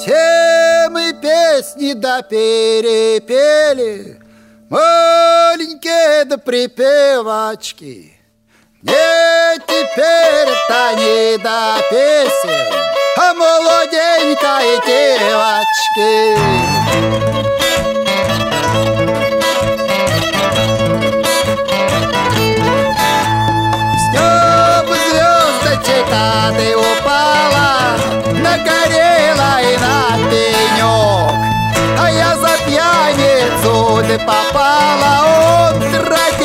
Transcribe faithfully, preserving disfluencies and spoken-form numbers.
Все мы песни да перепели, маленькие да припевочки. Мне теперь-то не до песен, а молоденькой девочки. С неба звездочка ты упала, нагорела и на пенек, а я за пьяницу ты попала, он тропе